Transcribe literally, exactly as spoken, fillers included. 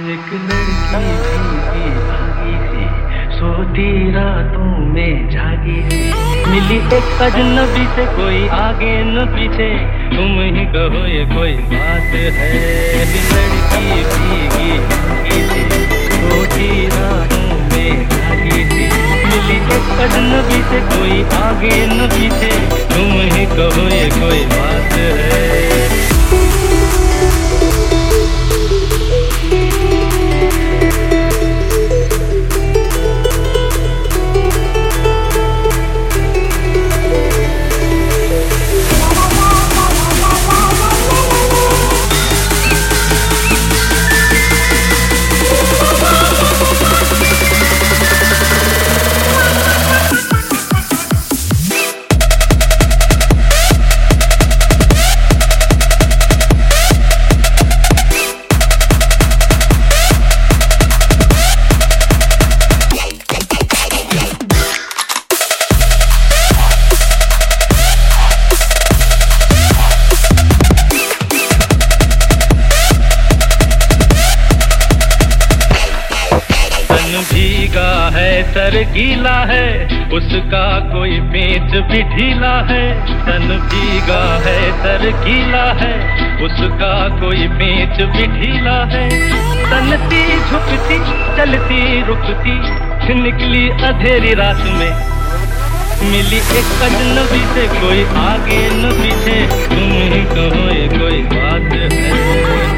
एक लड़की भीगी भागी सी सोती रातों में जागी सी मिली एक अजनबी से कोई आगे न पीछे तुम ही कहो ये कोई बात है। एक लड़की भीगी भागी सी सोती रातों में जागी सी मिली एक अजनबी से कोई आगे न पीछे तुम ही कहो ये कोई बात है। भीगा है सर गीला है उसका कोई पेच भी ढीला है। तन भीगा है सर गीला है उसका कोई पेच भी ढीला है। तनती झुकती चलती रुकती निकली अंधेरी रात में मिली एक अजनबी से कोई आगे न पीछे तुम ही कहो ये कोई बात है।